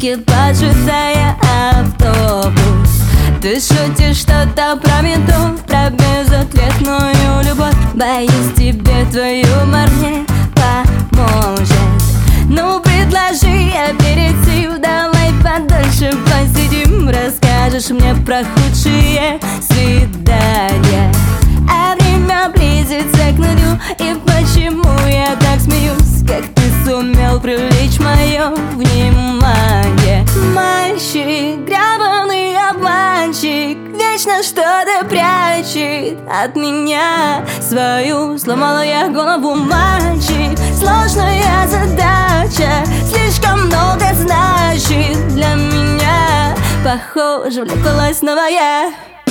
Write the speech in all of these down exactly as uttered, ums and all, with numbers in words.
руки, поджидая автобус. Ты шутишь что-то про ментов, про безответную любовь. Боюсь, тебе твой юмор не поможет. Ну, предложи аперитив, давай подольше посидим. Расскажешь мне про худшие свидания. А время близится к нулю, и почему я так смеюсь? Как ты сумел привлечь мое внимание? Мальчик, гребаный обманщик, вечно что-то прячет от меня. Свою сломала я голову, мальчик. Сложная задача, слишком много значит для меня. Похоже, влюбилась снова я.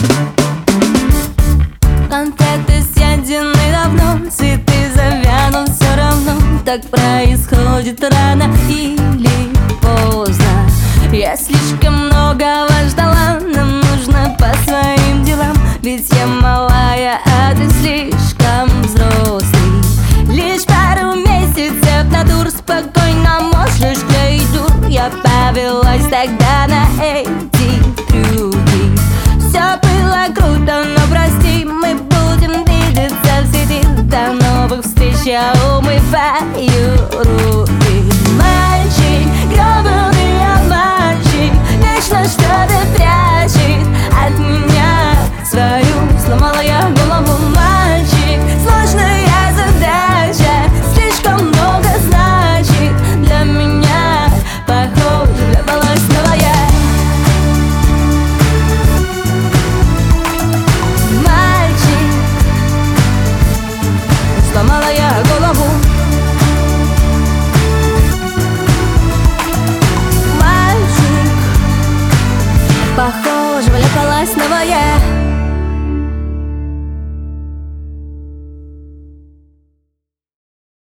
Конфеты съедены давно, цветы завянут все равно. Так происходит рано или поздно. Я слишком многого ждала, нам нужно по своим делам. Ведь я малая, а ты слишком взрослый. Лишь пару месяцев на тур, спокойно можешь клеить дур. Я повелась тогда на эти трюки. Все было круто, но прости, мы будем видеться в сети. До новых встреч, я умываю руки. Мальчик, гребаный обманщик, вечно что-то прячет от меня. Свою сломала я голову, мальчик. Сложная задача, слишком много значит для меня. Похоже, влюбилась снова я. Сломала я голову, мальчик. Похоже, влюбилась снова я.